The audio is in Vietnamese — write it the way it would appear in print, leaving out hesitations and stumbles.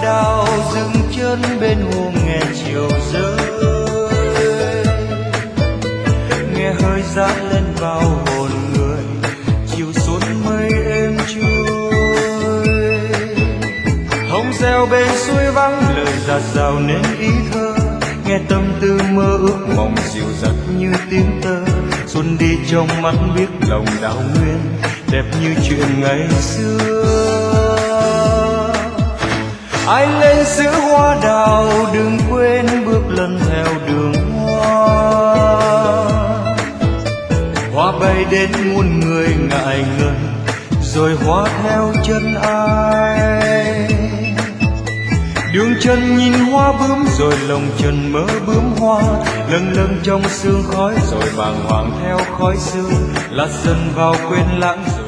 đào dừng chân bên hồ nghe chiều rơi, nghe hơi dã lên vào hồn người, chiều xuân mây êm trôi. Hồng reo bên suối vắng lời dạt dào nên ý thơ, nghe tâm tư mơ ước mộng dịu dặt như tiếng tơ. Xuân đi trong mắt biết lòng đào nguyên, đẹp như chuyện ngày xưa. Ai lên giữ hoa đào đừng quên bước lần theo đường hoa. Hoa bay đến muôn người ngại ngần, rồi hoa theo chân ai. Đường chân nhìn hoa bướm rồi lòng trần mơ bướm hoa, lâng lâng trong sương khói rồi bàng hoàng theo khói sương, lát dần vào quên lãng.